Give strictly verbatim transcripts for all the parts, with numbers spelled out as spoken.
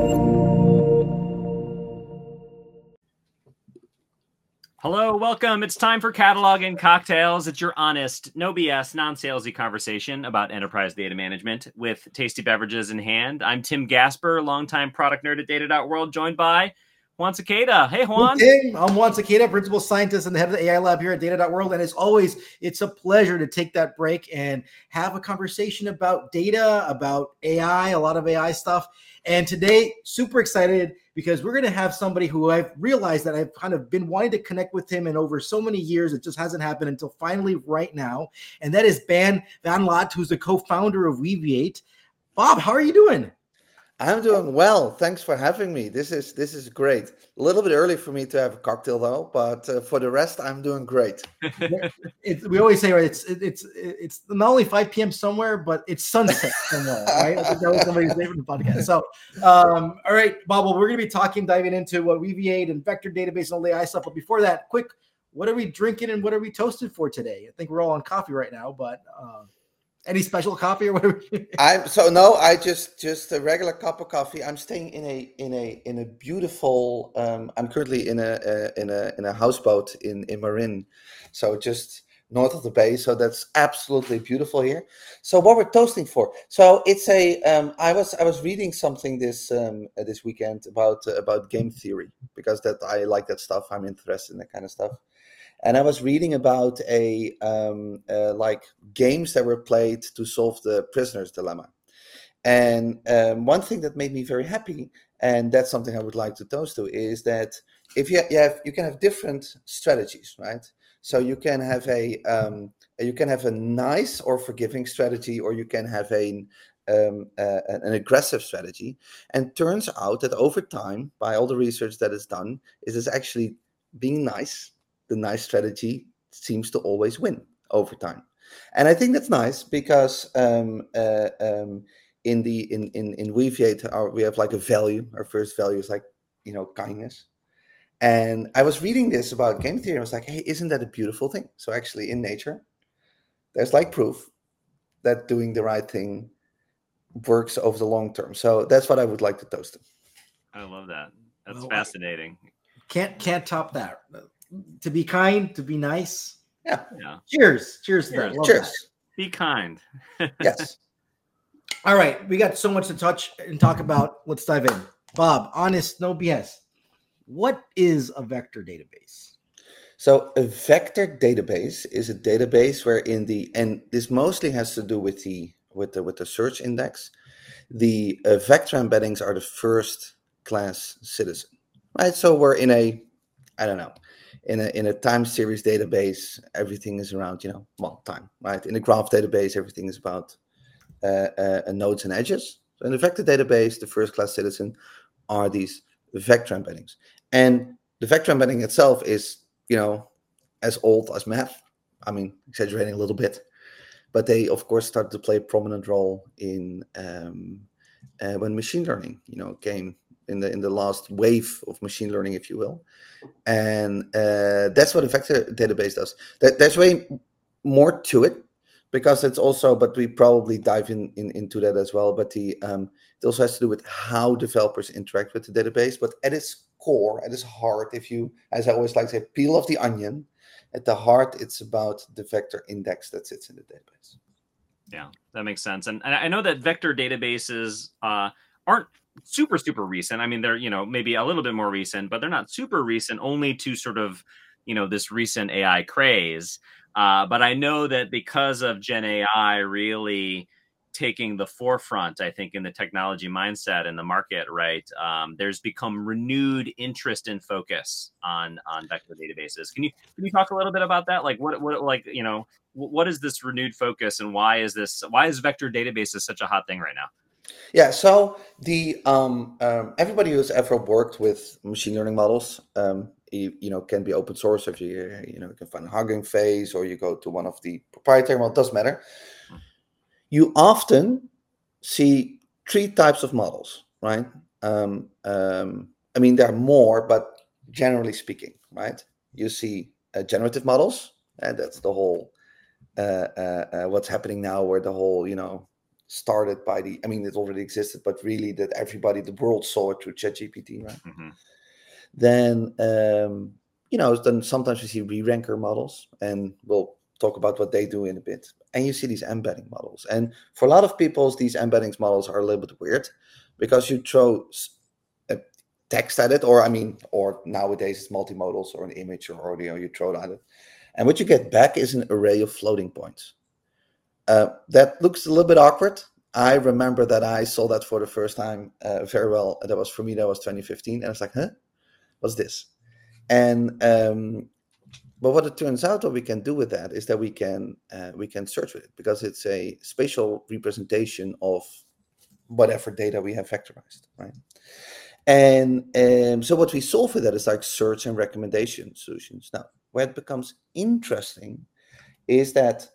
Hello, welcome. It's time for Catalog and Cocktails. It's your honest, no B S, non-salesy conversation about enterprise data management with tasty beverages in hand. I'm Tim Gasper, longtime product nerd at Data dot World, joined by Juan Cicada. Hey, Juan. Hey, Tim. I'm Juan Cicada, principal scientist and the head of the A I lab here at Data dot World. And as always, it's a pleasure to take that break and have a conversation about data, about A I, a lot of A I stuff. And today, super excited because we're going to have somebody who I've realized that I've kind of been wanting to connect with him and over so many years. It just hasn't happened until finally right now. And that is Ben Van Laat, who's the co-founder of Weaviate. Bob, how are you doing? I'm doing well. Thanks for having me. This is this is great. A little bit early for me to have a cocktail though, but uh, for the rest, I'm doing great. It's, we always say, right? It's it's it's not only five p.m. somewhere, but it's sunset somewhere, right? I think that was somebody's favorite podcast. So, um, all right, Bob. Well, we're going to be talking, diving into what Weaviate and vector database and all the A I stuff. But before that, quick, what are we drinking and what are we toasted for today? I think we're all on coffee right now, but. Uh, Any special coffee or whatever? I'm so no, I just just a regular cup of coffee. I'm staying in a in a in a beautiful. Um, I'm currently in a, a in a in a houseboat in in Marin, so just north of the bay. So that's absolutely beautiful here. So what we're toasting for? So it's a. Um, I was I was reading something this um uh, this weekend about uh, about game theory because that I like that stuff. I'm interested in that kind of stuff. And I was reading about a um, uh, like games that were played to solve the prisoner's dilemma. And um, one thing that made me very happy, and that's something I would like to toast to, is that if you, you have you can have different strategies, right? So you can have a um, you can have a nice or forgiving strategy, or you can have a um, uh, an aggressive strategy. And turns out that over time, by all the research that is done, is is actually being nice. The nice strategy seems to always win over time, and I think that's nice because um, uh, um, in the in in in Weaviate, our, we have like a value. Our first value is like you know kindness, and I was reading this about game theory. And I was like, hey, isn't that a beautiful thing? So actually, in nature, there's like proof that doing the right thing works over the long term. So that's what I would like to toast. I love that. That's Well, fascinating. Can't can't top that. To be kind, to be nice. Yeah. Yeah. Cheers. Cheers to that. Cheers. Love Cheers. that. Be kind. Yes. All right. We got so much to touch and talk about. Let's dive in. Bob, honest, no B S. What is a vector database? So a vector database is a database where in the, and this mostly has to do with the with the with the search index. The uh, vector embeddings are the first class citizen, right? So we're in a, I don't know, in a in a time series database, everything is around, you know, well, time, right? In a graph database, everything is about uh, uh, nodes and edges. So in the vector database, the first class citizen are these vector embeddings. And the vector embedding itself is, you know, as old as math. I mean, exaggerating a little bit. But they, of course, started to play a prominent role in um, uh, when machine learning, you know, came in the in the last wave of machine learning, if you will. And uh, that's what a vector database does. That, there's way more to it because it's also, but we probably dive in, in into that as well. But the um, it also has to do with how developers interact with the database. But at its core, at its heart, if you, as I always like to say, peel off the onion, at the heart, it's about the vector index that sits in the database. Yeah, that makes sense. And, and I know that vector databases uh, aren't super, super recent. I mean, they're, you know, maybe a little bit more recent, but they're not super recent only to sort of, you know, this recent A I craze. Uh, but I know that because of Gen A I really taking the forefront, I think, in the technology mindset in the market, right? Um, there's become renewed interest and focus on on vector databases. Can you can you talk a little bit about that? Like what what like you know what is this renewed focus and why is this why is vector databases such a hot thing right now? Yeah, so the um, um, everybody who's ever worked with machine learning models, um, you, you know, can be open source. If you you know you can find Hugging Face or you go to one of the proprietary models, it doesn't matter. You often see three types of models, right? Um, um, I mean, there are more, but generally speaking, right? You see uh, generative models, and that's the whole uh, uh, uh, what's happening now, where the whole, you know, started by the, I mean, it already existed, but really that everybody, the world saw it through ChatGPT, right? Mm-hmm. Then, um, you know, then sometimes we see re-ranker models, and we'll talk about what they do in a bit. And you see these embedding models. And for a lot of people, these embeddings models are a little bit weird because you throw a text at it, or I mean, or nowadays it's multimodals or an image or audio, you throw it at it. And what you get back is an array of floating points. Uh, that looks a little bit awkward. I remember that I saw that for the first time uh, very well. That was, for me, that was twenty fifteen. And I was like, huh, what's this? And um, but what it turns out, what we can do with that is that we can uh, we can search with it, because it's a spatial representation of whatever data we have vectorized, right? And um, so what we solve with that is like search and recommendation solutions. Now, where it becomes interesting is that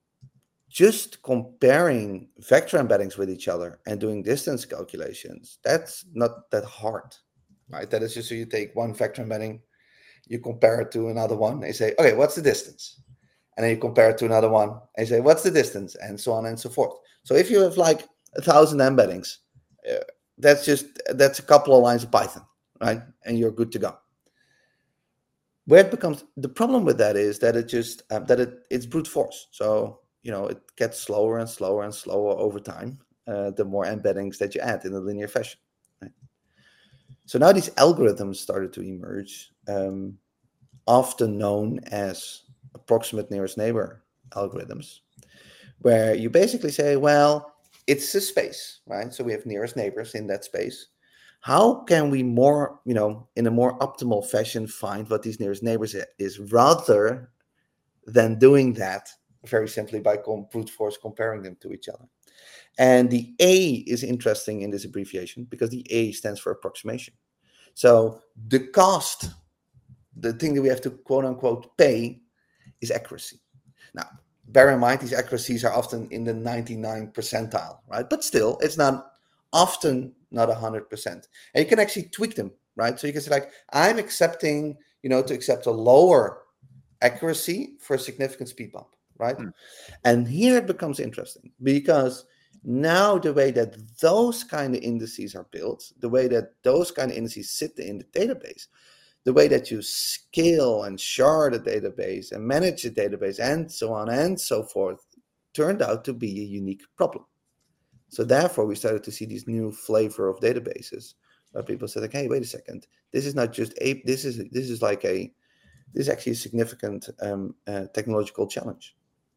just comparing vector embeddings with each other and doing distance calculations, that's not that hard, right? That is just, so you take one vector embedding, you compare it to another one, and you say, okay, what's the distance? And then you compare it to another one, and you say, what's the distance? And so on and so forth. So if you have like a thousand embeddings, uh, that's just, that's a couple of lines of Python, right? And you're good to go. Where it becomes, the problem with that is that it just, uh, that it it's brute force. So, you know, it gets slower and slower and slower over time, uh, the more embeddings that you add in a linear fashion. Right? So now these algorithms started to emerge, um, often known as approximate nearest neighbor algorithms, where you basically say, well, it's a space, right? So we have nearest neighbors in that space. How can we more, you know, in a more optimal fashion find what these nearest neighbors is, rather than doing that very simply by brute force comparing them to each other. And the A is interesting in this abbreviation because the A stands for approximation. So the cost, the thing that we have to quote unquote pay, is accuracy. Now, bear in mind, these accuracies are often in the ninety-nine percentile, right? But still, it's not often not one hundred percent. And you can actually tweak them, right? So you can say like, I'm accepting, you know, to accept a lower accuracy for a significant speed bump. Right. Hmm. And here it becomes interesting because now the way that those kind of indices are built, the way that those kind of indices sit in the database, the way that you scale and shard the database and manage the database and so on and so forth, turned out to be a unique problem. So therefore, we started to see these new flavor of databases where people said, like, hey, wait a second, this is not just a, this is this is like a, this is actually a significant um, uh, technological challenge.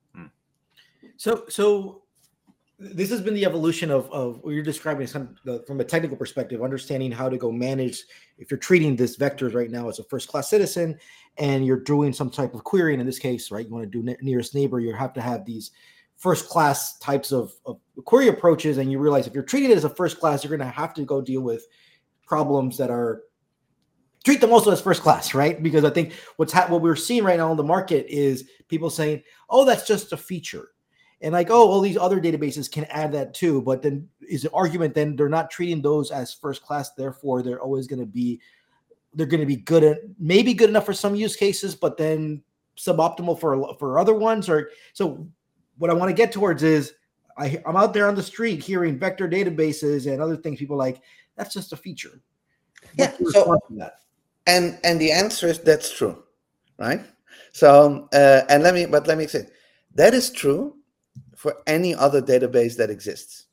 So, so this has been the evolution of, of what you're describing some, the, from a technical perspective, understanding how to go manage, if you're treating this vectors right now as a first-class citizen and you're doing some type of querying, in this case, right, you want to do ne- nearest neighbor, you have to have these first-class types of, of query approaches, and you realize if you're treating it as a first class, you're going to have to go deal with problems that are, treat them also as first class, right? Because I think what's ha- what we're seeing right now in the market is people saying, oh, that's just a feature. And like, oh, all these other databases can add that too. But then is the argument then they're not treating those as first class. Therefore, they're always going to be, they're going to be good at, maybe good enough for some use cases, but then suboptimal for, for other ones. Or so what I want to get towards is I, I'm out there on the street hearing vector databases and other things. People like, that's just a feature. Yeah. So, that? and, and the answer is that's true. Right. So, uh, and let me, but let me say that is true for any other database that exists.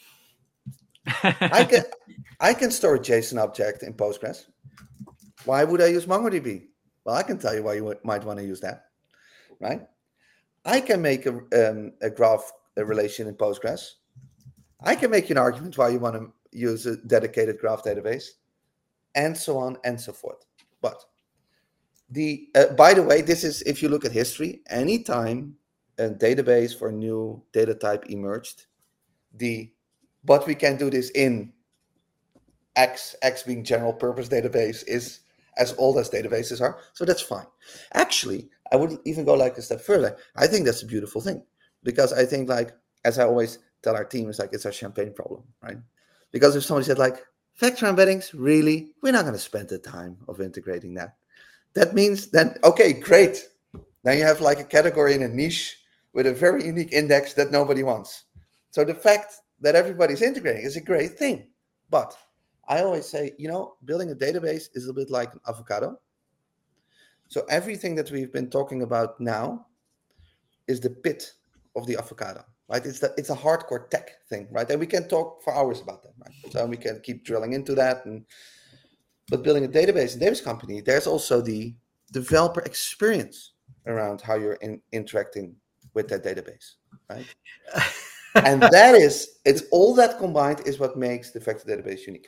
I can I can store a JSON object in Postgres. Why would I use MongoDB? Well, I can tell you why you might want to use that, right? I can make a, um, a graph a relation in Postgres. I can make an argument why you want to use a dedicated graph database, and so on and so forth. But the uh, by the way, this is, if you look at history, anytime a database for a new data type emerged, the but we can do this in X, X being general purpose database, is as old as databases are. So that's fine. Actually, I would even go like a step further. I think that's a beautiful thing, because I think, like, as I always tell our team, it's like it's our champagne problem, right? Because if somebody said like, vector embeddings, really, we're not going to spend the time of integrating that. That means then, okay, great. Now you have like a category in a niche with a very unique index that nobody wants. So the fact that everybody's integrating is a great thing. But I always say, you know, building a database is a bit like an avocado. So everything that we've been talking about now is the pit of the avocado, right? It's the, it's a hardcore tech thing, right? And we can talk for hours about that, right? So we can keep drilling into that. And but building a database, a database company, there's also the developer experience around how you're in, interacting with that database, right? And that is, it's all that combined is what makes the vector database unique.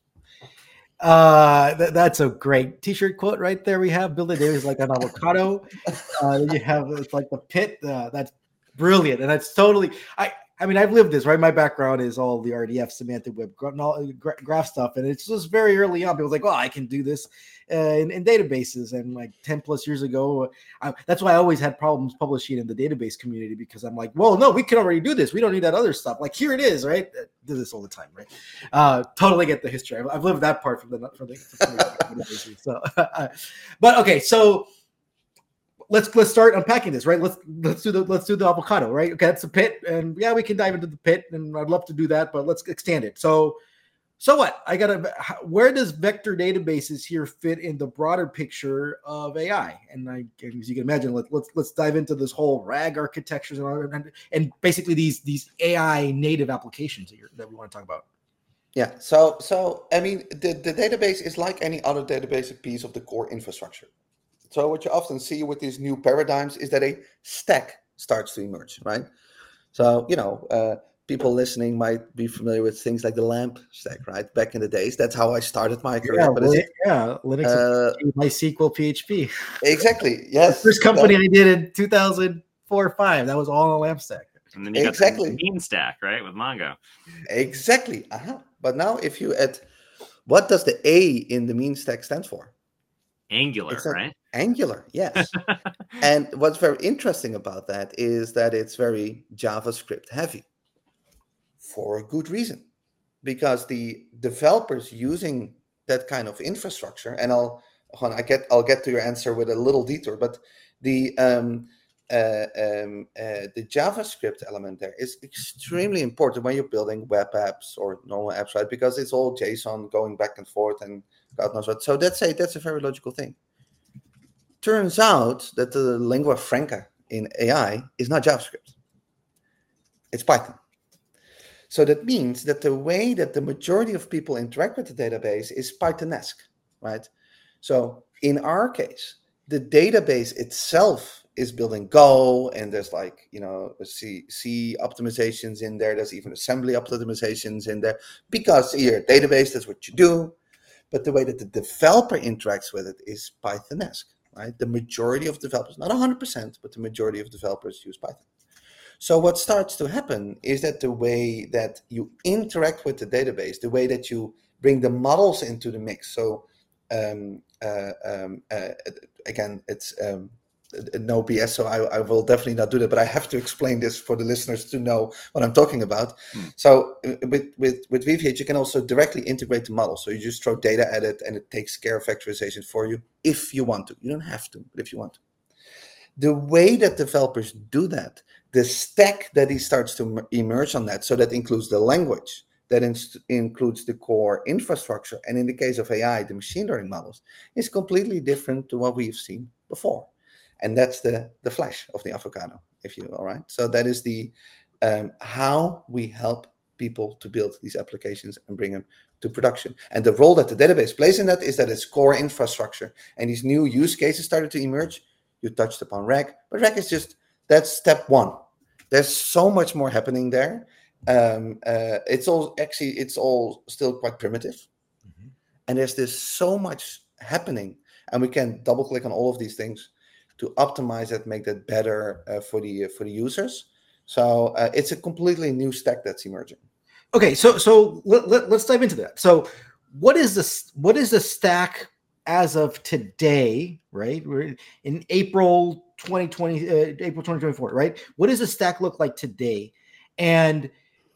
Uh, th- that's a great t-shirt quote right there. We have build a database like an avocado. Uh, then you have it's like the pit. Uh, that's brilliant, and that's totally. I I mean, I've lived this, right? My background is all the R D F, semantic web gra- graph stuff, and it's just very early on. People was like, "Oh, I can do this uh, in, in databases." And like ten plus years ago, I, that's why I always had problems publishing in the database community, because I'm like, "Well, no, we can already do this. We don't need that other stuff." Like, here it is, right? I do this all the time, right? Uh, totally get the history. I've, I've lived that part from the from the, from the databases. So, but okay, so. Let's let's start unpacking this, right? Let's let's do the let's do the avocado, right? Okay, that's the pit, and yeah, we can dive into the pit, and I'd love to do that, but let's extend it. So, so what? I gotta. Where does vector databases here fit in the broader picture of A I? And I, as you can imagine, let, let's let's dive into this whole RAG architectures and and, and basically these these A I native applications that, you're, that we want to talk about. Yeah. So so I mean, the the database is like any other database, a piece of the core infrastructure. So what you often see with these new paradigms is that a stack starts to emerge, right? So, you know, uh, people listening might be familiar with things like the LAMP stack, right? Back in the days, that's how I started my career. Yeah, but Linux, it, yeah, Linux, uh, MySQL, P H P. Exactly, yes. The first company that, I did in two thousand four or five, that was all on a LAMP stack. And then you got exactly. the Mean stack, right, with Mongo. Exactly. Uh-huh. But now if you add, what does the A in the Mean stack stand for? Angular, right? Angular, yes. And what's very interesting about that is that it's very JavaScript heavy for a good reason, because the developers using that kind of infrastructure, and I'll I get I'll get to your answer with a little detour, but the um, uh, um, uh, the JavaScript element there is extremely important when you're building web apps or normal apps, right? Because it's all JSON going back and forth and God knows what. So that's a that's a very logical thing. Turns out that the lingua franca in A I is not JavaScript. It's Python. So that means that the way that the majority of people interact with the database is Python-esque, right? So in our case, the database itself is built in Go, and there's like, you know, C, C optimizations in there. There's even assembly optimizations in there, because you're a database, that's what you do. But the way that the developer interacts with it is Python-esque, right? The majority of developers, not one hundred percent, but the majority of developers use Python. So what starts to happen is that the way that you interact with the database, the way that you bring the models into the mix. So um, uh, um, uh, again, it's um, no B S, so I, I will definitely not do that, but I have to explain this for the listeners to know what I'm talking about. Hmm. So with, with, with V V H, you can also directly integrate the model. So you just throw data at it, and it takes care of vectorization for you if you want to. You don't have to, but if you want to. The way that developers do that, the stack that he starts to emerge on that, so that includes the language, that in, includes the core infrastructure, and in the case of A I, the machine learning models, is completely different to what we've seen before. And that's the, the flesh of the avocado, if you will, all right? So that is the um, how we help people to build these applications and bring them to production. And the role that the database plays in that is that it's core infrastructure. And these new use cases started to emerge. You touched upon RAG, but RAG is just, that's step one. There's so much more happening there. Um, uh, it's all actually, it's all still quite primitive. Mm-hmm. And there's this so much happening, and we can double click on all of these things to optimize it, make that better uh, for the uh, for the users. So uh, it's a completely new stack that's emerging. Okay, so so let, let, let's dive into that. So what is this? What is the stack as of today? Right, we're in April twenty twenty, uh, April twenty twenty-four. Right, what does the stack look like today? And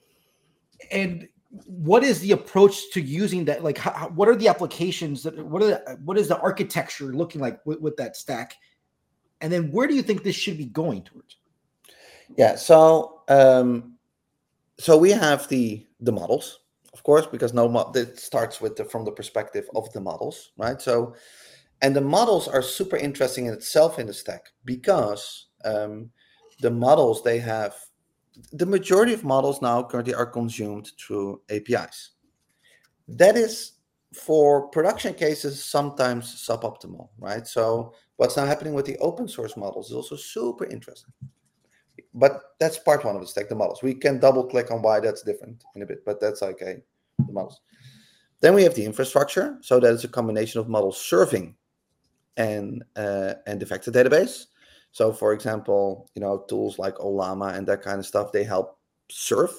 and what is the approach to using that? Like, how, what are the applications that? What are the, what is the architecture looking like with, with that stack? And then where do you think this should be going towards? Yeah, so um, so we have the the models, of course, because no mo- it starts with the, from the perspective of the models, right? So, and the models are super interesting in itself in the stack because um, the models they have, the majority of models now currently are consumed through A P Is. That is for production cases sometimes suboptimal, right? So what's now happening with the open source models is also super interesting. But that's part one of the stack, the models. We can double click on why that's different in a bit, but that's okay, the models. Then we have the infrastructure. So that is a combination of model serving and uh, and the vector database. So for example, you know, tools like Ollama and that kind of stuff, they help serve.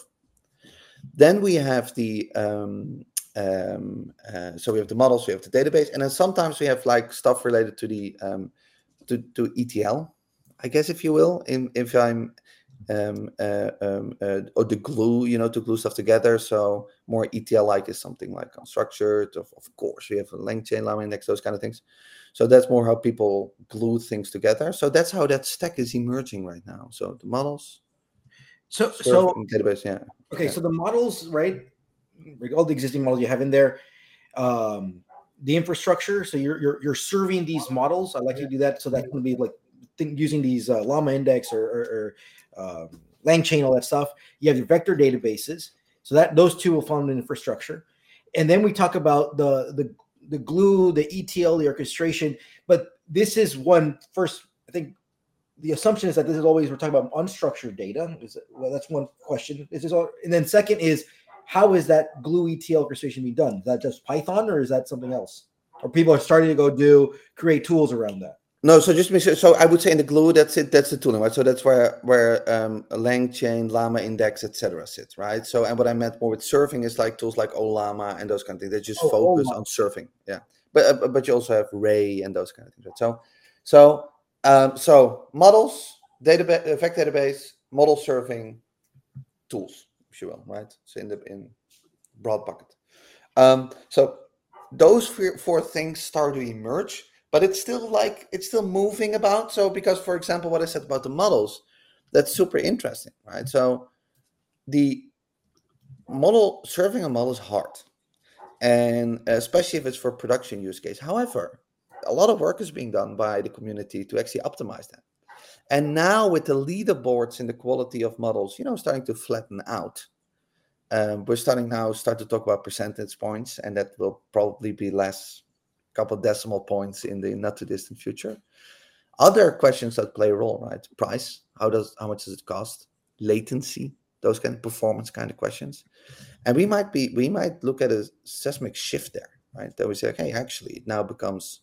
Then we have the um, um, uh, so we have the models, we have the database, and then sometimes we have like stuff related to the um, to, to E T L, I guess, if you will. In, if I'm um, uh, um, uh, or the glue, you know, to glue stuff together. So more E T L-like is something like unstructured. Of, of course, we have a LangChain, Llama Index, those kind of things. So that's more how people glue things together. So that's how that stack is emerging right now. So the models, So, so database, yeah. Okay, yeah. so the models, right? All the existing models you have in there, um, the infrastructure. So you're you're you're serving these models. I like you to do that. So that's going to be like think, using these uh, Llama Index or, or, or um, LangChain, all that stuff. You have your vector databases. So that those two will fall in infrastructure, and then we talk about the the the glue, the E T L, the orchestration. But this is one first. I think the assumption is that this is always we're talking about unstructured data. Is it, well, that's one question. Is this all, and then second is how is that glue E T L orchestration being done? Is that just Python or is that something else? Or people are starting to go do create tools around that? No, so just make sure. So I would say in the glue, that's it. That's the tooling, right? So that's where where um, LangChain, Llama Index, et cetera sits, right? So and what I meant more with serving is like tools like Ollama and those kind of things that just Oh, focus Ollama. on serving. Yeah, but uh, but you also have Ray and those kind of things, right? So so um, so models, database, vector database, model serving, tools, if you will, right? So in the in broad bucket. Um, so those four, four things start to emerge, but it's still like it's still moving about. So because, for example, what I said about the models, that's super interesting, right? So the model serving a model is hard, and especially if it's for production use case. However, a lot of work is being done by the community to actually optimize that. And now with the leaderboards in the quality of models, you know, starting to flatten out, um, we're starting now start to talk about percentage points, and that will probably be less, couple decimal points in the not too distant future. Other questions that play a role, right? Price, how does how much does it cost? Latency, those kind of performance kind of questions. And we might be we might look at a seismic shift there, right? That we say, okay, actually, it now becomes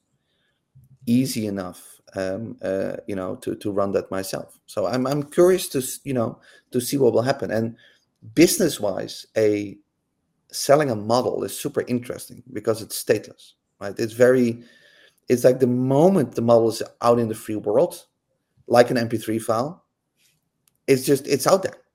easy enough, um, uh, you know, to to run that myself. So I'm I'm curious to you know to see what will happen. And business wise, a selling a model is super interesting because it's stateless, right? It's very, it's like the moment the model is out in the free world, like an M P three file, it's just it's out there.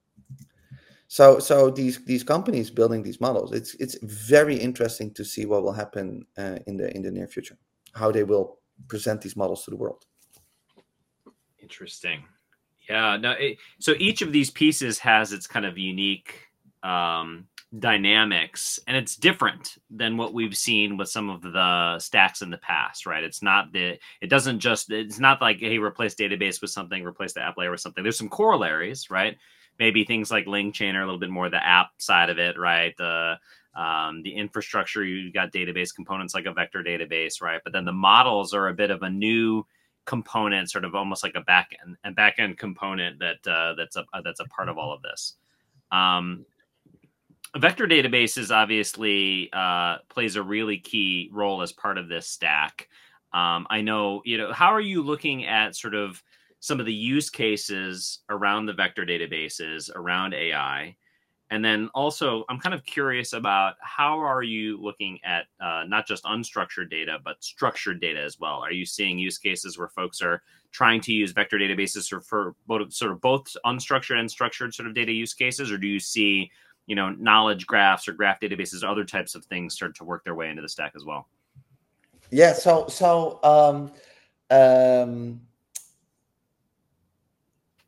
So so these these companies building these models, it's it's very interesting to see what will happen uh, in the in the near future, how they will present these models to the world. Interesting. Yeah. No. It, so each of these pieces has its kind of unique um, dynamics, and it's different than what we've seen with some of the stacks in the past, right? It's not the, it doesn't just, it's not like, hey, replace database with something, replace the app layer with something. There's some corollaries, right? Maybe things like LangChain are a little bit more the app side of it, right? The um, the infrastructure, you got database components like a vector database, right? But then the models are a bit of a new component, sort of almost like a back end, a back end component that uh, that's a that's a part of all of this. Um, vector databases obviously uh, plays a really key role as part of this stack. Um, I know, you know, how are you looking at sort of some of the use cases around the vector databases, around A I? And then also, I'm kind of curious about how are you looking at uh, not just unstructured data, but structured data as well? Are you seeing use cases where folks are trying to use vector databases for, for both, sort of both unstructured and structured sort of data use cases? Or do you see, you know, knowledge graphs or graph databases, other types of things start to work their way into the stack as well? Yeah, so so um, um,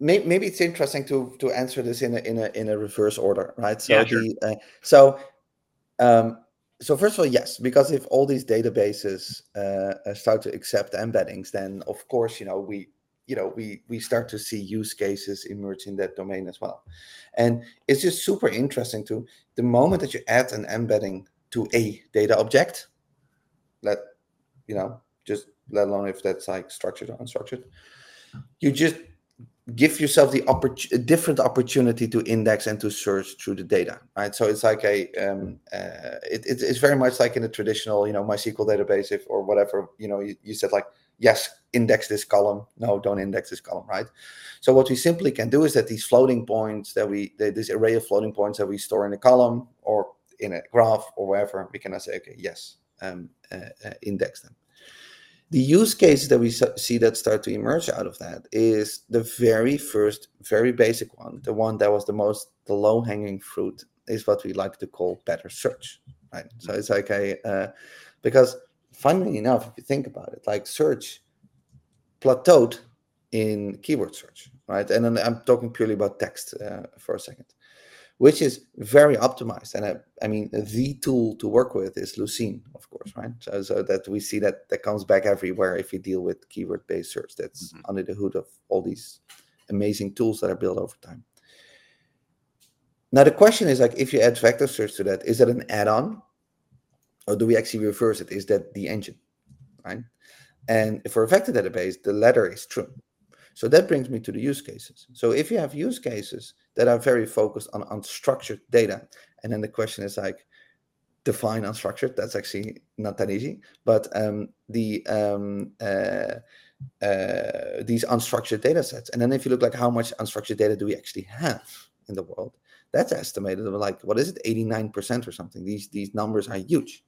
maybe, maybe it's interesting to to answer this in a in a in a reverse order, right? So Yeah, sure. the uh, so um, so first of all, yes, because if all these databases uh, start to accept embeddings, then of course, you know, we you know we we start to see use cases emerge in that domain as well. And it's just super interesting to the moment that you add an embedding to a data object, let you know, just let alone if that's like structured or unstructured, you just give yourself the oppor- a different opportunity to index and to search through the data, right? So it's like a, um, uh, it, it, it's very much like in a traditional, you know, MySQL database, if or whatever, you know, you, you said like, yes, index this column, no, don't index this column, right? So what we simply can do is that these floating points that we, this array of floating points that we store in a column or in a graph or wherever, we can say, okay, yes, um, uh, uh, index them. The use cases that we see that start to emerge out of that is the very first, very basic one. The one that was the most, the low-hanging fruit is what we like to call better search, right? So it's like a, uh, because funnily enough, if you think about it, like search plateaued in keyword search, right? And then I'm talking purely about text uh, for a second, which is very optimized. And I, I mean, the tool to work with is Lucene, of course, right? So, so that we see that that comes back everywhere if you deal with keyword-based search. That's mm-hmm. under the hood of all these amazing tools that are built over time. Now, the question is like, if you add vector search to that, is that an add-on? Or do we actually reverse it? Is that the engine, right? And for a vector database, the latter is true. So that brings me to the use cases. So if you have use cases that are very focused on unstructured data, and then the question is like, define unstructured, that's actually not that easy, but um, the um, uh, uh, these unstructured data sets, and then if you look like how much unstructured data do we actually have in the world, that's estimated of like, what is it, eighty-nine percent or something. These, these numbers are huge.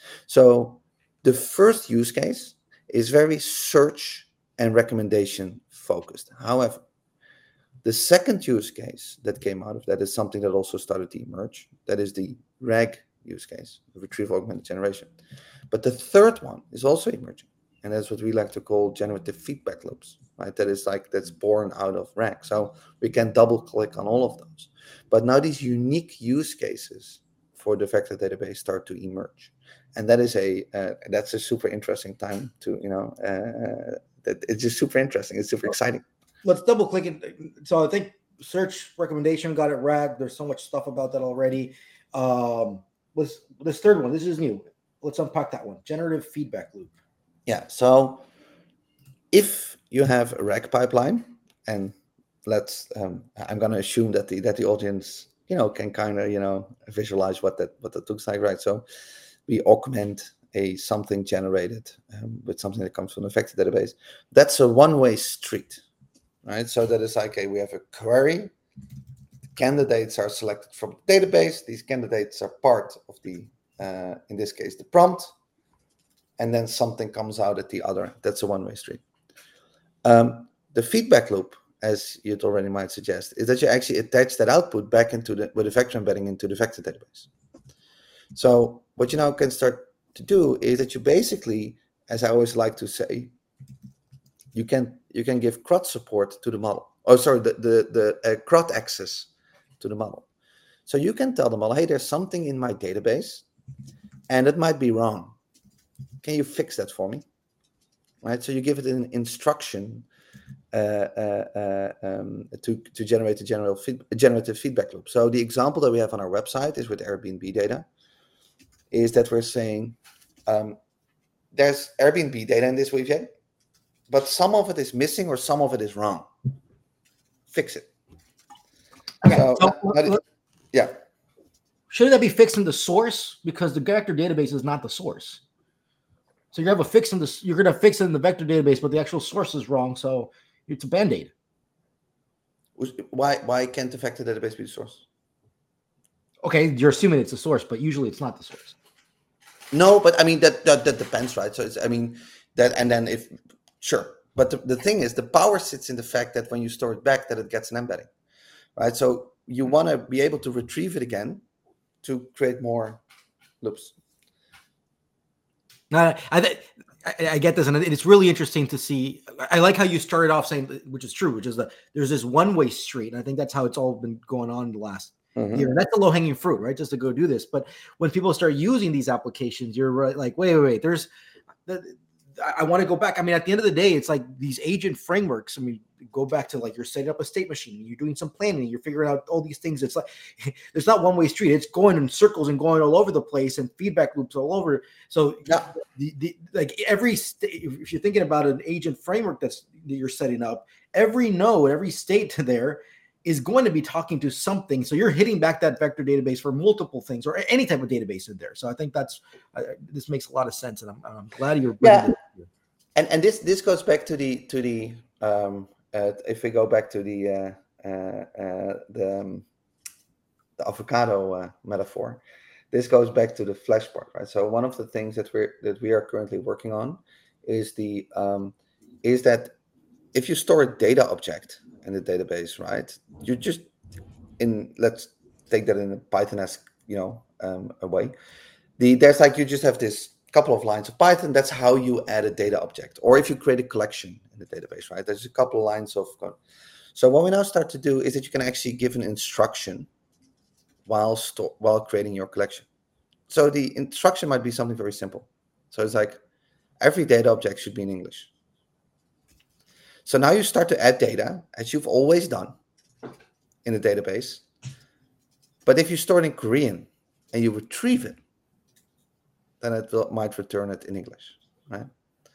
So the first use case is very search and recommendation focused. However, the second use case that came out of that is something that also started to emerge. That is the RAG use case, the retrieval augmented generation. But the third one is also emerging, and that's what we like to call generative feedback loops, right? That is like, that's born out of RAG. So we can double click on all of those. But now these unique use cases for the vector database start to emerge. And that is a, uh, that's a super interesting time to, you know, uh, that it's just super interesting. It's super exciting. Let's double click it. So I think search recommendation got it RAG. There's so much stuff about that already. Um, what's this third one? This is new. Let's unpack that one. Generative feedback loop. Yeah. So if you have a RAG pipeline, and let's, um, I'm going to assume that the that the audience, you know, can kind of, you know, visualize what that what that looks like, right? So we augment a something generated um, with something that comes from the vector database. That's a one-way street, right? So that is like, a, we have a query. Candidates are selected from the database. These candidates are part of the, uh, in this case, the prompt. And then something comes out at the other end. That's a one-way street. Um, the feedback loop, as you'd already might suggest, is that you actually attach that output back into the, with a vector embedding into the vector database. So what you now can start to do is that you basically, as I always like to say, you can you can give C R U T support to the model. Oh, sorry, the the the uh, C R U T access to the model. So you can tell the model, hey, there's something in my database, and it might be wrong. Can you fix that for me? Right. So you give it an instruction uh, uh, uh, um, to to generate a general feed, a generative feedback loop. So the example that we have on our website is with Airbnb data. Is that we're saying um, there's Airbnb data in this widget, but some of it is missing or some of it is wrong. Fix it. Okay. So, so not, not, yeah. Shouldn't that be fixed in the source? Because the vector database is not the source. So you have a fix in the, you're going to fix it in the vector database, but the actual source is wrong. So it's a Band-Aid. Why, why can't the vector database be the source? Okay, you're assuming it's the source, but usually it's not the source. No, but I mean, that that, that depends, right? So it's, I mean, that, and then if, sure. But the, the thing is, the power sits in the fact that when you store it back, that it gets an embedding, right? So you want to be able to retrieve it again to create more loops. Uh, I th- I, I get this, and it's really interesting to see. I like how you started off saying, which is true, which is that there's this one-way street, and I think that's how it's all been going on in the last mm-hmm. year. And that's the low-hanging fruit, right? Just to go do this. But when people start using these applications, you're right, like, wait, wait, wait. There's, I want to go back. I mean, at the end of the day, it's like these agent frameworks. I mean, go back to like you're setting up a state machine, you're doing some planning, you're figuring out all these things. It's like there's not one way street. It's going in circles and going all over the place, and feedback loops all over. So yeah, the, the, like every state, if you're thinking about an agent framework that's that you're setting up, every node, every state there is going to be talking to something. So you're hitting back that vector database for multiple things or any type of database in there. So I think that's uh, this makes a lot of sense, and I'm, I'm glad you're yeah. It and and this this goes back to the to the um, uh, if we go back to the uh, uh, uh, the, um, the avocado uh, metaphor, this goes back to the flash part, right? So one of the things that we're that we are currently working on is the um, is that if you store a data object in the database, right? You just in let's take that in a Python-esque, you know, um, a way. The there's like you just have this couple of lines of Python. That's how you add a data object, or if you create a collection in the database, right? There's a couple of lines of code. So what we now start to do is that you can actually give an instruction while store while creating your collection. So the instruction might be something very simple. So it's like every data object should be in English. So now you start to add data as you've always done in a database. But if you store it in Korean and you retrieve it, then it will, might return it in English, right?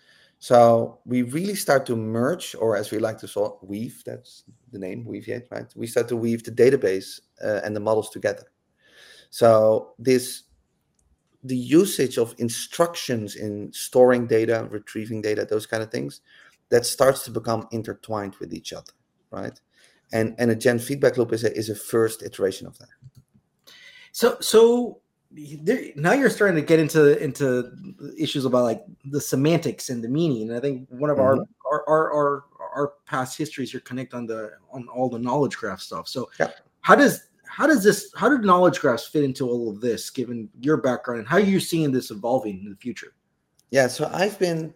So we really start to merge, or as we like to call it, weave, that's the name, Weaviate, right? We start to weave the database uh, and the models together. So this, the usage of instructions in storing data, retrieving data, those kind of things, that starts to become intertwined with each other, right? And and a gen feedback loop is a is a first iteration of that. So so there, now you're starting to get into into issues about like the semantics and the meaning. And I think one of mm-hmm. our, our our our our past histories here connect on the on all the knowledge graph stuff. So yeah. how does how does this how do knowledge graphs fit into all of this, given your background, and how are you seeing this evolving in the future? Yeah, so I've been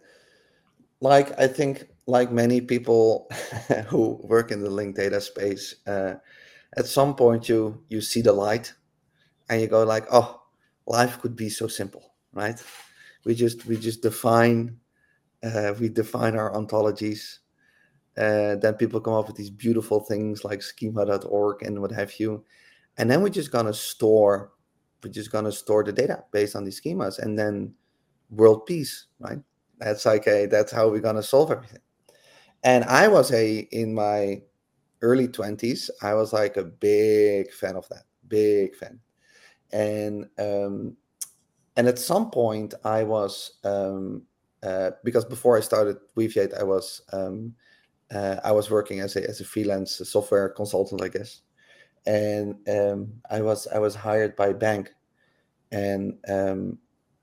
like I think like many people who work in the linked data space, uh, at some point you you see the light, and you go like, oh, life could be so simple, right? We just we just define uh, we define our ontologies. Uh, then people come up with these beautiful things like schema dot org and what have you, and then we're just gonna store we're just gonna store the data based on these schemas, and then world peace, right? That's like a that's how we're gonna solve everything. And I was a in my early twenties, I was like a big fan of that, big fan. And um, and at some point, I was um, uh, because before I started Weaviate, I was um, uh, I was working as a as a freelance software consultant, I guess. And um, I was I was hired by a bank, and um,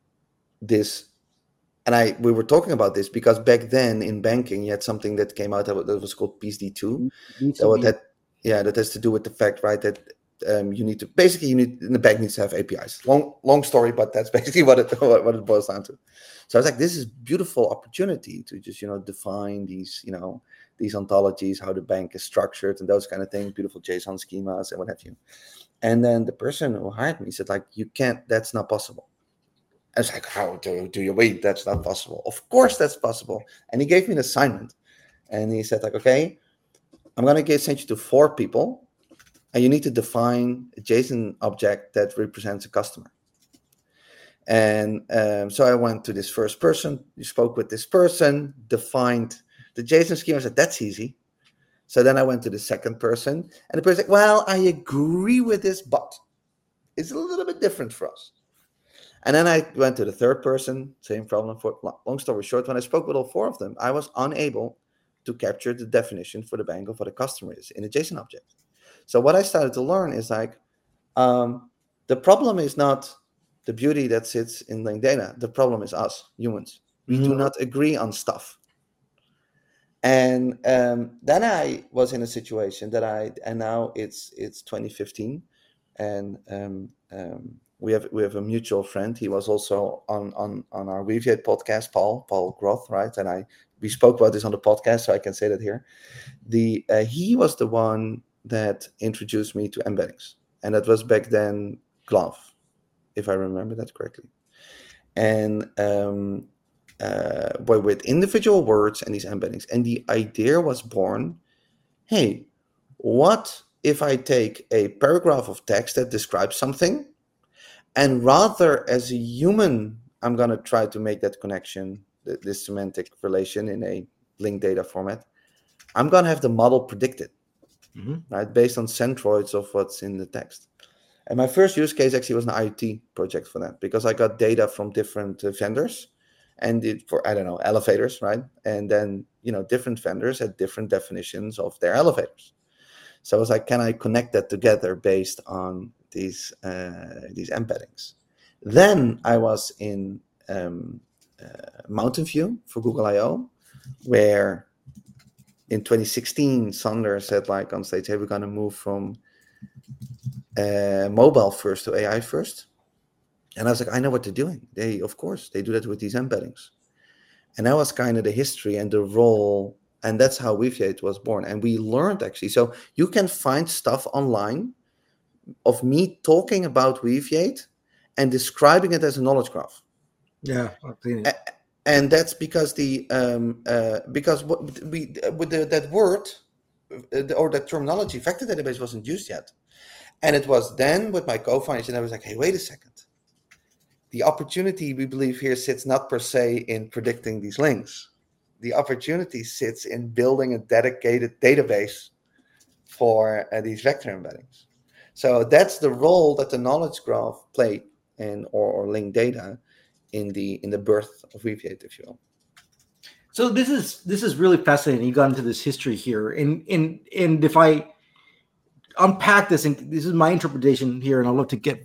this. And I we were talking about this because back then in banking, you had something that came out that was called P S D two. So that yeah, that has to do with the fact, right, that um, you need to basically you need the bank needs to have A P Is. Long long story, but that's basically what it what it boils down to. So I was like, this is beautiful opportunity to just you know define these you know these ontologies, how the bank is structured, and those kind of things, beautiful JSON schemas and what have you. And then the person who hired me said like, you can't. That's not possible. I was like, how do, do you wait? That's not possible. Of course that's possible. And he gave me an assignment. And he said, like, okay, I'm going to get send you to four people. And you need to define a JSON object that represents a customer. And um, so I went to this first person. You spoke with this person, defined the JSON schema. I said, that's easy. So then I went to the second person. And the person said, well, I agree with this, but it's a little bit different for us. And then I went to the third person, same problem. For long story short, when I spoke with all four of them, I was unable to capture the definition for the bank of what a customer is in a JSON object. So what I started to learn is like, um, the problem is not the beauty that sits in linked data. The problem is us, humans. We mm-hmm. do not agree on stuff. And um, then I was in a situation that I, and now it's it's twenty fifteen, and um, um, we have we have a mutual friend. He was also on on on our Weaviate podcast, Paul Paul Groth, right? And I we spoke about this on the podcast, so I can say that here. The uh, he was the one that introduced me to embeddings, and that was back then GloV, if I remember that correctly. And um, uh, but with individual words and these embeddings, and the idea was born. Hey, what if I take a paragraph of text that describes something, and rather as a human, I'm going to try to make that connection, this semantic relation in a linked data format. I'm going to have the model predicted, mm-hmm. right, based on centroids of what's in the text. And my first use case actually was an IoT project for that, because I got data from different uh, vendors, and it, for, I don't know, elevators, right? And then, you know, different vendors had different definitions of their elevators. So I was like, can I connect that together based on these uh, these embeddings? Then I was in um, uh, Mountain View for Google I O, where in twenty sixteen, Sander said like on stage, hey, we're going to move from uh, mobile first to A I first. And I was like, I know what they're doing. They, of course, they do that with these embeddings. And that was kind of the history and the role. And that's how Weaviate was born. And we learned actually. So you can find stuff online of me talking about Weaviate and describing it as a knowledge graph. Yeah, I've seen it. And that's because the um, uh, because what we with the, that word or that terminology, vector database wasn't used yet. And it was then with my co-founders, and I was like, hey, wait a second. The opportunity, we believe, here sits not per se in predicting these links. The opportunity sits in building a dedicated database for uh, these vector embeddings. So that's the role that the knowledge graph played in or, or linked data in the in the birth of Weaviate, if you will. So this is this is really fascinating. You got into this history here, and and and if I unpack this, and this is my interpretation here, and I'd love to get.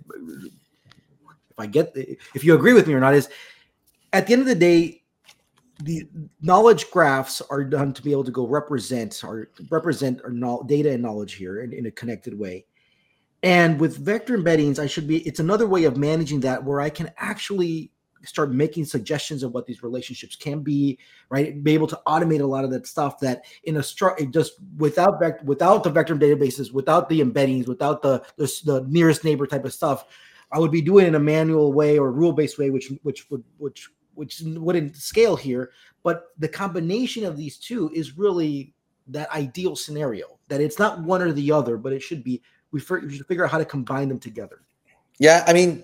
If I get, if you agree with me or not, is at the end of the day, the knowledge graphs are done to be able to go represent or represent our no, data and knowledge here in, in a connected way. And with vector embeddings, I should be, it's another way of managing that where I can actually start making suggestions of what these relationships can be, right? Be able to automate a lot of that stuff that in a stru- just without vector, without the vector databases, without the embeddings, without the, the, the nearest neighbor type of stuff, I would be doing it in a manual way or rule-based way, which which would which which wouldn't scale here. But the combination of these two is really that ideal scenario. That it's not one or the other, but it should be. We, we should figure out how to combine them together. Yeah, I mean,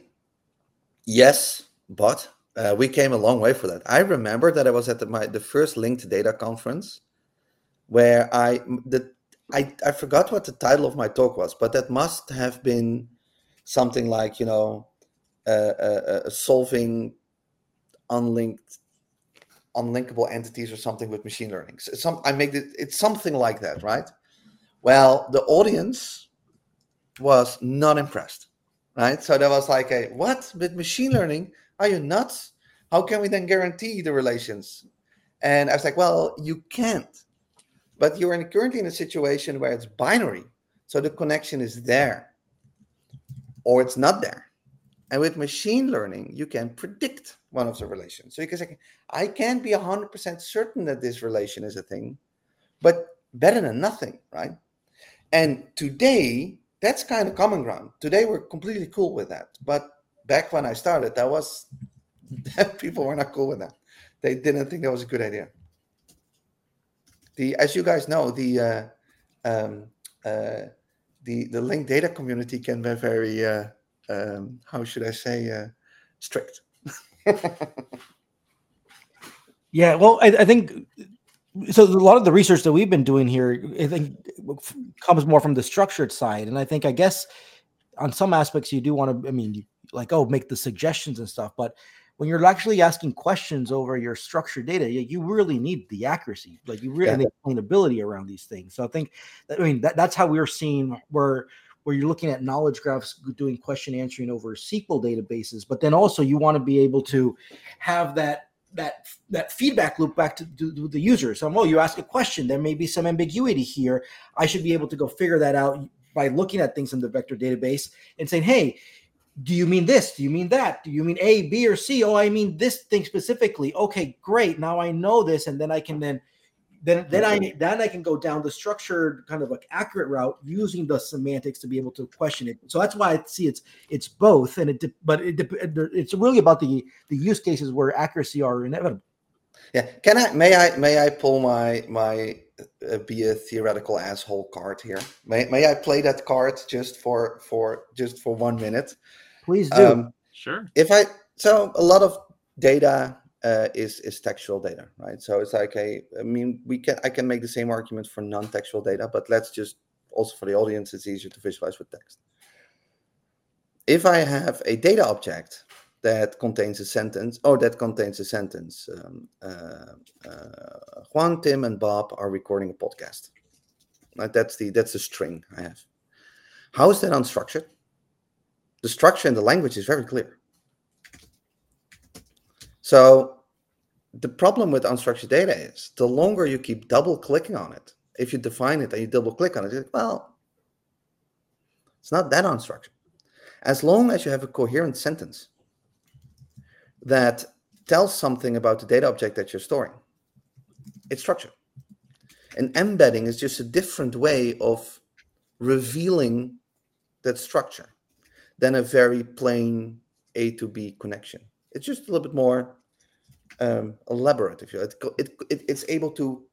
yes, but uh, we came a long way for that. I remember that I was at the, my the first linked data conference, where I the I I forgot what the title of my talk was, but that must have been something like, you know, uh, uh, uh, solving unlinked, unlinkable entities or something with machine learning. So some I make it. It's something like that, right? Well, the audience was not impressed, right? So there was like a what with machine learning? Are you nuts? How can we then guarantee the relations? And I was like, well, you can't. But you're in, currently in a situation where it's binary, so the connection is there. Or it's not there. And with machine learning, you can predict one of the relations. So you can say, I can't be one hundred percent certain that this relation is a thing, but better than nothing, right? And today, that's kind of common ground. Today, we're completely cool with that. But back when I started, that was people were not cool with that. They didn't think that was a good idea. The, as you guys know, the uh, um, uh, The, the linked data community can be very, uh, um, how should I say, uh, strict. Yeah, well, I, I think, so a lot of the research that we've been doing here, I think, comes more from the structured side. And I think, I guess, on some aspects, you do want to, I mean, like, oh, make the suggestions and stuff. But when you're actually asking questions over your structured data, you really need the accuracy, like you really Yeah. need explainability around these things. So I think that, I mean, that, that's how we're seeing where, where you're looking at knowledge graphs doing question answering over S Q L databases, but then also you want to be able to have that, that, that feedback loop back to, to, to the user. So, oh, you ask a question, there may be some ambiguity here. I should be able to go figure that out by looking at things in the vector database and saying, hey, do you mean this? Do you mean that? Do you mean A, B, or C? Oh, I mean this thing specifically. Okay, great. Now I know this, and then I can then then then I then I can go down the structured kind of like accurate route using the semantics to be able to question it. So that's why I see it's it's both, and it but it it's really about the the use cases where accuracy are inevitable. Yeah, can I may I may I pull my my uh, be a theoretical asshole card here? May may I play that card just for for just for one minute? Please do. Um, sure. If I so a lot of data uh, is is textual data, right? So it's like a I mean we can I can make the same argument for non-textual data, but let's just also for the audience it's easier to visualize with text. If I have a data object that contains a sentence, or that contains a sentence. Um, uh, uh, Juan, Tim, and Bob are recording a podcast. Right? That's the that's the string I have. How is that unstructured? The structure in the language is very clear. So the problem with unstructured data is the longer you keep double clicking on it, if you define it and you double click on it, you're like, well, it's not that unstructured. As long as you have a coherent sentence that tells something about the data object that you're storing, it's structured. And embedding is just a different way of revealing that structure than a very plain A to B connection. It's just a little bit more um, elaborate, if you it, it, it it's able to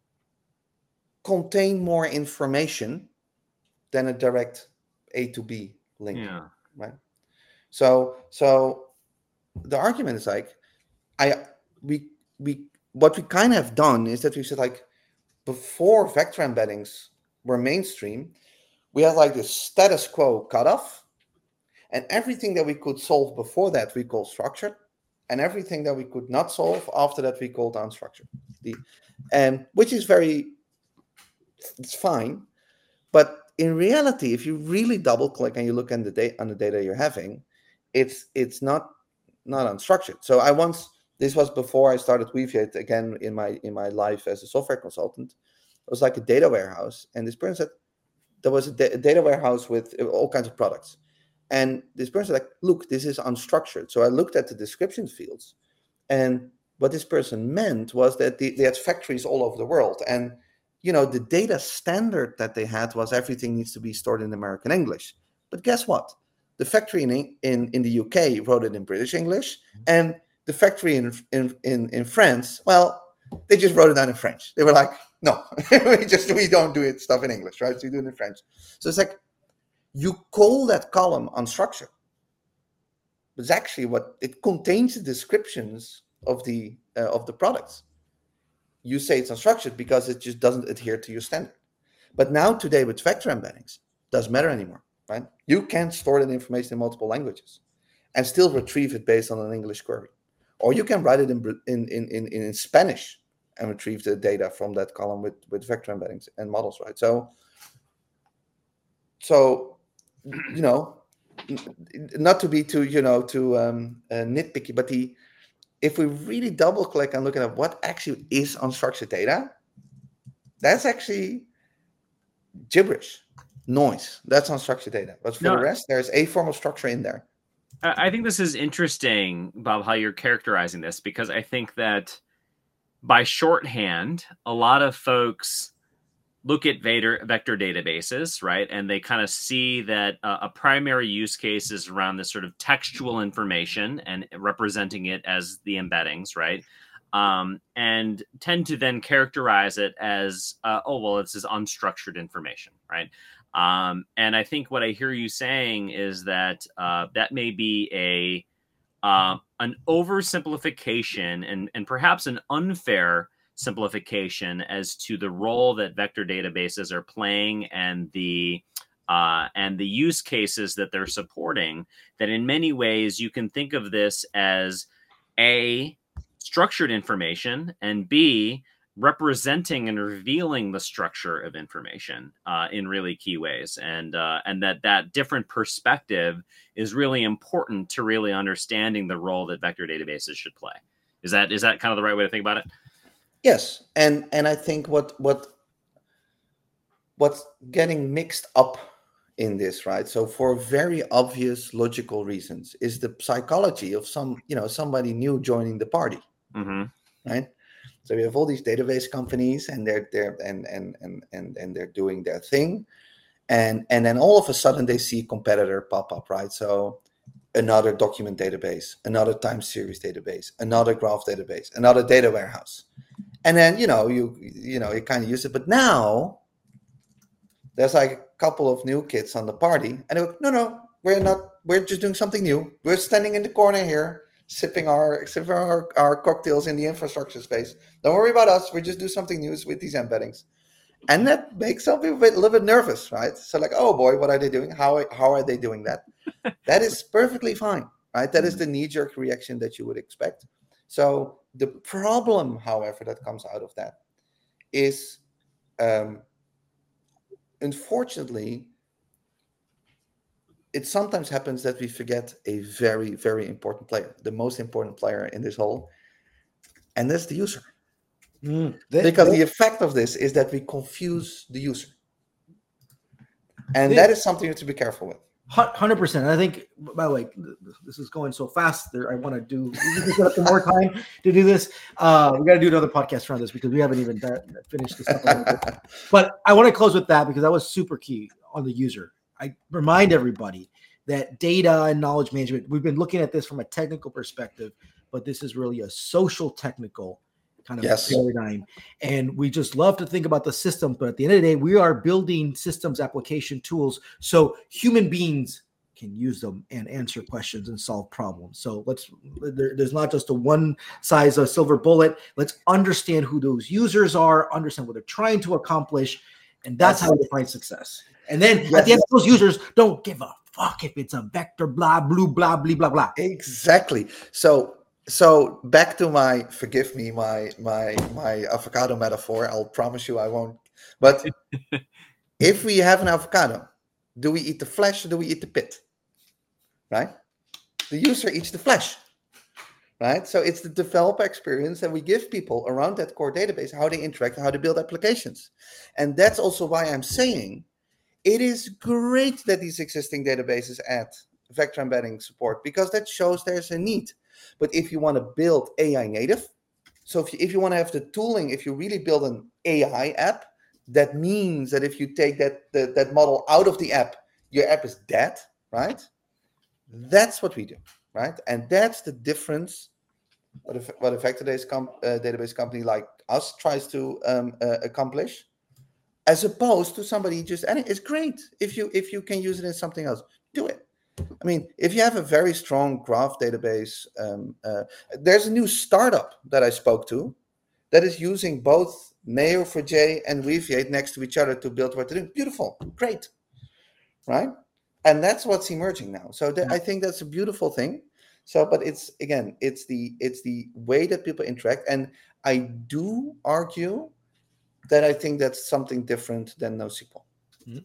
contain more information than a direct A to B link. Yeah. Right. So so the argument is like, I we we what we kind of have done is that we said, like, before vector embeddings were mainstream, we had like this status quo cutoff, and everything that we could solve before that we call structured, and everything that we could not solve after that we called unstructured. The and which is very it's fine, but in reality, if you really double click and you look at the data on the data you're having, it's it's not not unstructured. So I once this was before I started Weaviate again in my in my life as a software consultant. It was like a data warehouse, and this person said there was a, da- a data warehouse with all kinds of products, and this person said, like, look, this is unstructured. So I looked at the description fields, and what this person meant was that they, they had factories all over the world, and you know, the data standard that they had was everything needs to be stored in American English. But guess what? The factory in in, in the U K wrote it in British English, and the factory in, in in in France, well, they just wrote it down in French. They were like, no, we just we don't do it stuff in English, right? So we do it in French. So it's like you call that column unstructured, but it's actually what it contains the descriptions of the uh, of the products. You say it's unstructured because it just doesn't adhere to your standard. But now today with vector embeddings, doesn't matter anymore, right? You can store that information in multiple languages and still retrieve it based on an English query. Or you can write it in in in, in, in Spanish and retrieve the data from that column with, with vector embeddings and models, right? So, so you know, not to be too, you know, too um, uh, nitpicky, but the if we really double click and look at what actually is unstructured data, that's actually gibberish, noise. That's unstructured data. But for no. the rest, there's a form of structure in there. I think this is interesting, Bob, how you're characterizing this, because I think that by shorthand, a lot of folks look at vector, vector databases, right? And they kind of see that uh, a primary use case is around this sort of textual information and representing it as the embeddings, right? Um, and tend to then characterize it as, uh, oh, well, it's this unstructured information, right? Um, and I think what I hear you saying is that uh, that may be a uh, an oversimplification and, and perhaps an unfair simplification as to the role that vector databases are playing and the uh, and the use cases that they're supporting, that in many ways you can think of this as A, structured information, and B, representing and revealing the structure of information uh, in really key ways. And uh, and that that different perspective is really important to really understanding the role that vector databases should play. Is that is that kind of the right way to think about it? Yes, and and I think what what what's getting mixed up in this, right? So for very obvious logical reasons, is the psychology of some, you know, somebody new joining the party, Mm-hmm. right? So we have all these database companies, and they're they're and and and and and they're doing their thing, and and then all of a sudden they see a competitor pop up, right? So another document database, another time series database, another graph database, another data warehouse, and then you know you you know you kind of use it, but now there's like a couple of new kids on the party, and they go, no, no, we're not. We're just doing something new. We're standing in the corner here, sipping our sipping our, our cocktails in the infrastructure space. Don't worry about us. We just do something new with these embeddings, and that makes some people a little bit nervous, right? So like, oh boy, what are they doing? How how are they doing that? That is perfectly fine, right? That is the knee-jerk reaction that you would expect. So the problem, however, that comes out of that is. Um, Unfortunately, it sometimes happens that we forget a very, very important player, the most important player in this whole, and that's the user. Mm, because they, the effect of this is that we confuse the user. And they, that is something you have to be careful with. one hundred percent. I think, by the way, this is going so fast there. I want to do we some more time to do this. Uh, we got to do another podcast around this because we haven't even finished this up. But I want to close with that because that was super key on the user. I remind everybody that data and knowledge management, we've been looking at this from a technical perspective, but this is really a social technical kind of yes. paradigm. And we just love to think about the system, but at the end of the day, we are building systems, application tools, so human beings can use them and answer questions and solve problems. So let's, there, there's not just a one size of silver bullet. Let's understand who those users are, understand what they're trying to accomplish. And that's, that's how we find success. And then yes. at the end, those users don't give a fuck if it's a vector, blah, blue, blah, blah, blah, blah. Exactly. So, So back to my, forgive me, my my my avocado metaphor. I'll promise you I won't. But if we have an avocado, do we eat the flesh or do we eat the pit? Right? The user eats the flesh. Right? So it's the developer experience that we give people around that core database, how they interact, how they build applications. And that's also why I'm saying it is great that these existing databases add vector embedding support, because that shows there's a need. But if you want to build A I native, so if you, if you want to have the tooling, if you really build an A I app, that means that if you take that, that, that model out of the app, your app is dead, right? That's what we do, right? And that's the difference what a, what a vector database, comp, uh, database company like us tries to um, uh, accomplish, as opposed to somebody just, and it's great if you if you can use it in something else, do it. I mean, if you have a very strong graph database, um, uh, there's a new startup that I spoke to that is using both N E O four j and Weaviate next to each other to build what they're doing. Beautiful, great, right? And that's what's emerging now. So th- I think that's a beautiful thing. So, but it's again, it's the it's the way that people interact, and I do argue that I think that's something different than NoSQL. Mm-hmm.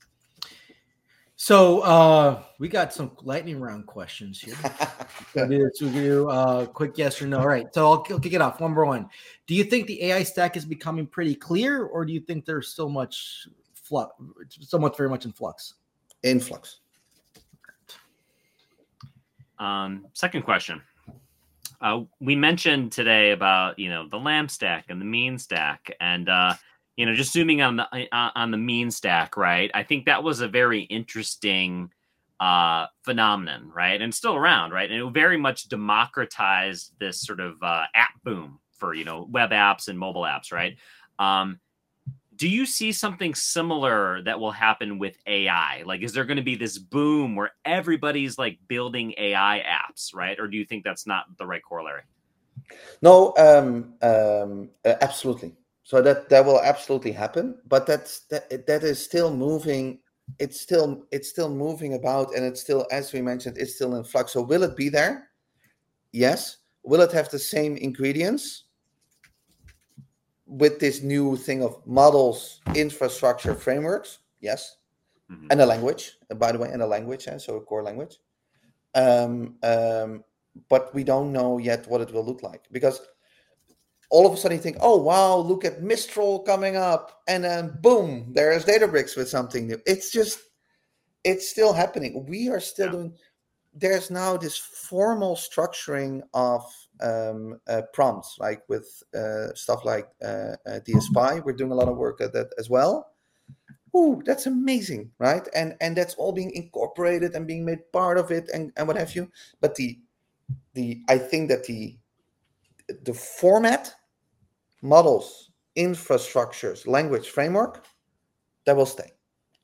So uh, we got some lightning round questions here. We'll do this with you. Uh, quick yes or no. All right. So I'll, I'll kick it off. Number one. Do you think the A I stack is becoming pretty clear, or do you think there's still much flux, so much very much in flux? In flux. Um, second question. Uh, we mentioned today about, you know, the LAMP stack and the mean stack, and uh, you know, just zooming on the uh, on the mean stack, right? I think that was a very interesting uh, phenomenon, right? And still around, right? And it very much democratized this sort of uh, app boom for, you know, web apps and mobile apps, right? Um, do you see something similar that will happen with A I? Like, is there going to be this boom where everybody's like building A I apps, right? Or do you think that's not the right corollary? No, um, um, uh, absolutely. So that, that will absolutely happen, but that's that that is still moving. It's still it's still moving about, and it's still, as we mentioned, it's still in flux. So will it be there? Yes. Will it have the same ingredients with this new thing of models, infrastructure, frameworks? Yes. Mm-hmm. And a language, by the way, and a language, eh? So a core language. Um, um, but we don't know yet what it will look like, because all of a sudden you think, oh, wow, look at Mistral coming up. And then boom, there's Databricks with something new. It's just, it's still happening. We are still Yeah. doing. There's now this formal structuring of um, uh, prompts, like with uh, stuff like uh, uh, D S P Y. We're doing a lot of work at that as well. Ooh, that's amazing, right? And and that's all being incorporated and being made part of it, and, and what have you. But the the I think that the the format, models, infrastructures, language, framework, that will stay.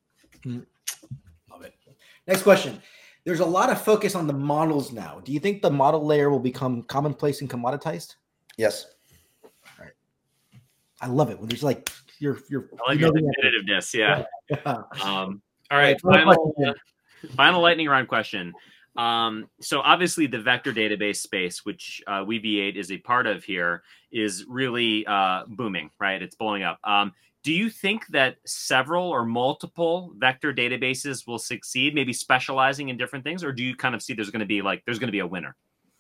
Love it. Next question. There's a lot of focus on the models now. Do you think the model layer will become commonplace and commoditized? Yes. All right. I love it when there's like your your. I like you your know competitiveness. Yeah. Yeah. Um, all right. All right, Final, final uh, final lightning round question. Um, so obviously the vector database space, which uh, we V eight is a part of here, is really uh, booming, right? It's blowing up. Um, do you think that several or multiple vector databases will succeed, maybe specializing in different things, or do you kind of see there's going to be like there's going to be a winner?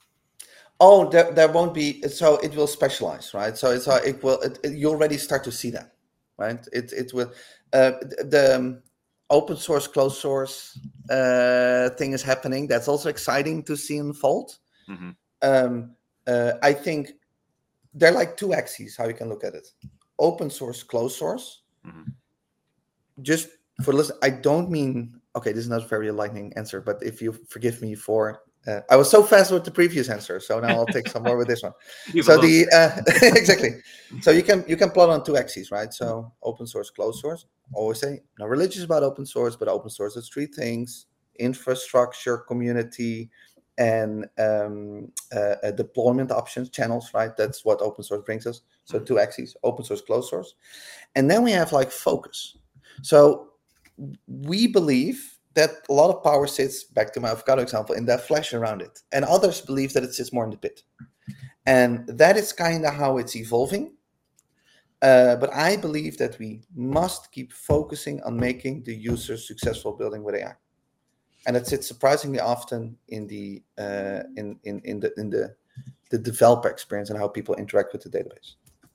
Oh, there, there won't be. So it will specialize, right? So it's uh, it will. It, it, you already start to see that, right? It it will. Uh, the um, open source, closed source uh, thing is happening. That's also exciting to see unfold. Mm-hmm. Um, uh, I think there are like two axes how you can look at it: open source, closed source. Mm-hmm. Just for listen, I don't mean. Okay, this is not a very enlightening answer, but if you forgive me for. Uh, I was so fast with the previous answer, so now I'll take some more with this one. So the uh, exactly. So you can you can plot on two axes, right? So open source, closed source. Always say no religious about open source, but open source is three things: infrastructure, community, and um, uh, uh, deployment options, channels. Right? That's what open source brings us. So two axes: open source, closed source, and then we have like focus. So we believe that a lot of power sits, back to my avocado example, in that flesh around it. And others believe that it sits more in the pit. And that is kind of how it's evolving. Uh, but I believe that we must keep focusing on making the user successful building with A I. And it sits surprisingly often in the uh, in, in, in the in the, the developer experience and how people interact with the database.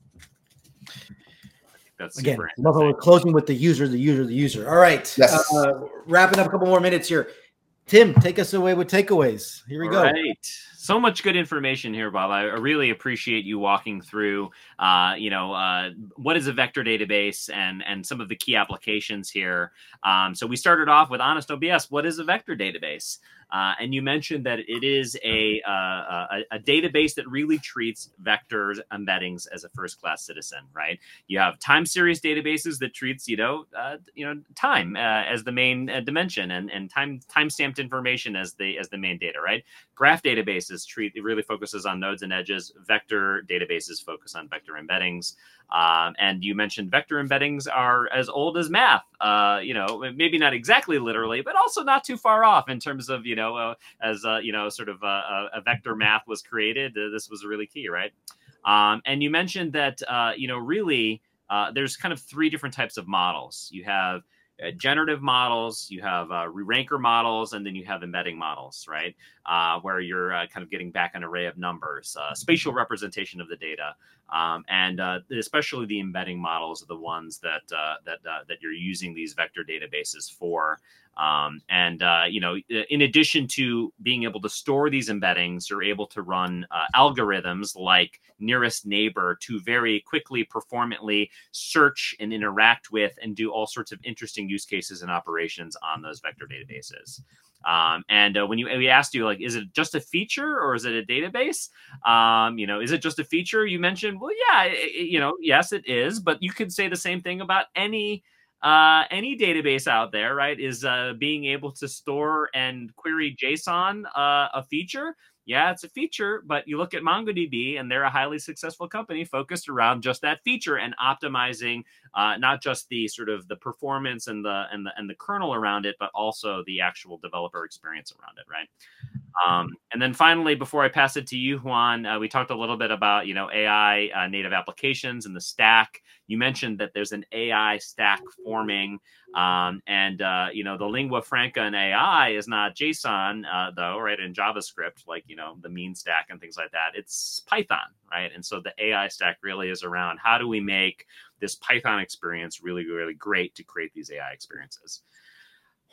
That's Again, super love how we're closing with the user, the user, the user. All right. Yes. Uh, wrapping up a couple more minutes here. Tim, take us away with takeaways. Here we All go. Right. So much good information here, Bob. I really appreciate you walking through, uh, you know, uh, what is a vector database and and some of the key applications here. Um, so we started off with Honest O B S. What is a vector database? Uh, and you mentioned that it is a, uh, a a database that really treats vectors embeddings as a first-class citizen, right? You have time series databases that treats, you know, uh, you know, time uh, as the main uh, dimension, and and time time-stamped information as the as the main data, right? Graph databases treat it really focuses on nodes and edges. Vector databases focus on vector embeddings. Um, and you mentioned vector embeddings are as old as math. Uh, you know, maybe not exactly literally, but also not too far off in terms of, you know, uh, as uh, you know, sort of uh, a vector math was created. Uh, this was really key, right? Um, and you mentioned that uh, you know, really, uh, there's kind of three different types of models. You have Uh, generative models, you have uh, re-ranker models, and then you have embedding models, right? Uh, where you're uh, kind of getting back an array of numbers, uh, spatial representation of the data, um, and uh, especially the embedding models are the ones that uh, that uh, that you're using these vector databases for. Um, and uh, you know, in addition to being able to store these embeddings, you're able to run uh, algorithms like nearest neighbor to very quickly, performantly search and interact with and do all sorts of interesting use cases and operations on those vector databases. Um, and uh, when you we asked you, like, is it just a feature or is it a database? Um, you know, is it just a feature? You mentioned, well, yeah, it, you know, yes, it is, but you could say the same thing about any uh, any database out there, right? Is uh, being able to store and query JSON uh, a feature? Yeah, it's a feature, but you look at MongoDB and they're a highly successful company focused around just that feature and optimizing uh, not just the sort of the performance and the and the and the kernel around it, but also the actual developer experience around it, right? Um, and then finally, before I pass it to you, Juan, uh, we talked a little bit about, you know, A I uh, native applications and the stack. You mentioned that there's an A I stack forming, um, and uh, you know, the lingua franca in A I is not JSON, uh, though, right? In JavaScript, like, you know, the mean stack and things like that. It's Python, right? And so the A I stack really is around how do we make this Python experience really, really great to create these A I experiences.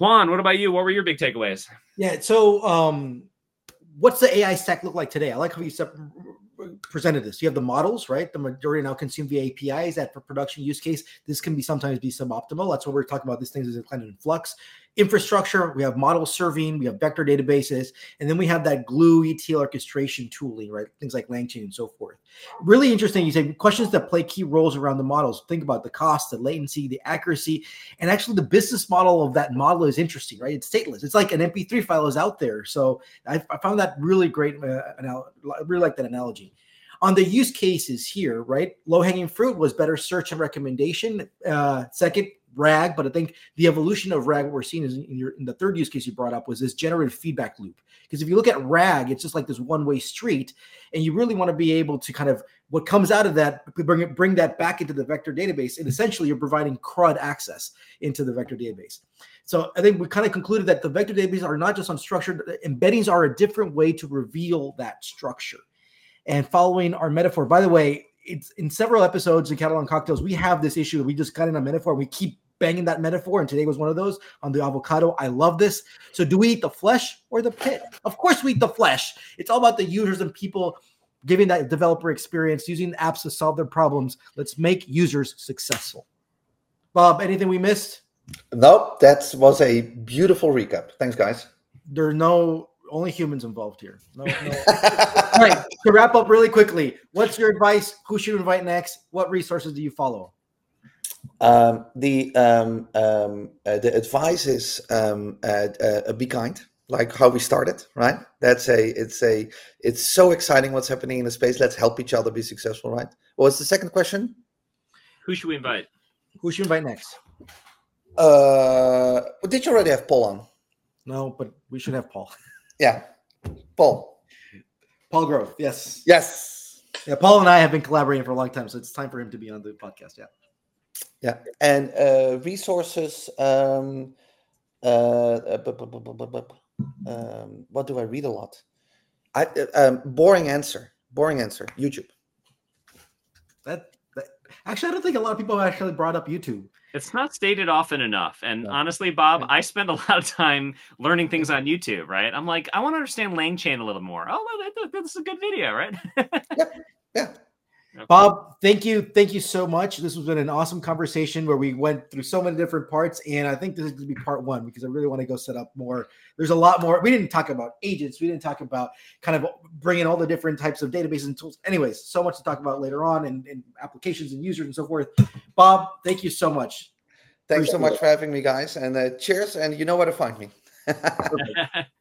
Juan, what about you? What were your big takeaways? Yeah. So, um, what's the A I stack look like today? I like how you sep- presented this. You have the models, right? The majority now consume via A P Is. That for production use case, this can be sometimes be suboptimal. That's what we're talking about. These things is kind of in flux. Infrastructure, we have model serving, we have vector databases, and then we have that glue E T L orchestration tooling, right? Things like LangChain and so forth. Really interesting. You say questions that play key roles around the models. Think about the cost, the latency, the accuracy, and actually the business model of that model is interesting, right? It's stateless. It's like an M P three file is out there. So I, I found that really great. Uh, I really like that analogy. On the use cases here, right? Low-hanging fruit was better search and recommendation. Uh, second, RAG, but I think the evolution of RAG, what we're seeing is in, your, in the third use case you brought up was this generative feedback loop. Because if you look at RAG, it's just like this one-way street, and you really want to be able to kind of, what comes out of that, bring it, bring that back into the vector database, and essentially you're providing CRUD access into the vector database. So I think we kind of concluded that the vector databases are not just unstructured, embeddings are a different way to reveal that structure. And following our metaphor, by the way, it's in several episodes in Catalan Cocktails, we have this issue. We just got in a metaphor. We keep banging that metaphor. And today was one of those on the avocado. I love this. So do we eat the flesh or the pit? Of course we eat the flesh. It's all about the users and people giving that developer experience, using apps to solve their problems. Let's make users successful. Bob, anything we missed? Nope. That was a beautiful recap. Thanks, guys. There are no only humans involved here. No, no. All right. To wrap up really quickly, what's your advice? Who should you invite next? What resources do you follow? Um, the um, um, uh, the advice is um, uh, uh, be kind, like how we started, right? That's a it's a it's so exciting what's happening in the space. Let's help each other be successful, right? What was the second question? Who should we invite? Who should you invite next? Uh, did you already have Paul on? No, but we should have Paul. Yeah, Paul. Paul Grove, yes. Yes. Yeah, Paul and I have been collaborating for a long time, so it's time for him to be on the podcast, yeah. Yeah, and uh, resources, um, uh, um, what do I read a lot? I um, boring answer, boring answer, YouTube. That, that Actually, I don't think a lot of people have actually brought up YouTube. It's not stated often enough. And No. honestly, Bob, I spend a lot of time learning things on YouTube, right? I'm like, I want to understand LangChain a little more. Oh, well, that, that's a good video, right? Yep. Yeah. Okay. Bob, thank you. Thank you so much. This has been an awesome conversation where we went through so many different parts. And I think this is going to be part one because I really want to go set up more. There's a lot more. We didn't talk about agents. We didn't talk about kind of bringing all the different types of databases and tools. Anyways, so much to talk about later on and, and applications and users and so forth. Bob, thank you so much. Thanks so much for having me, guys. And uh, cheers. And you know where to find me.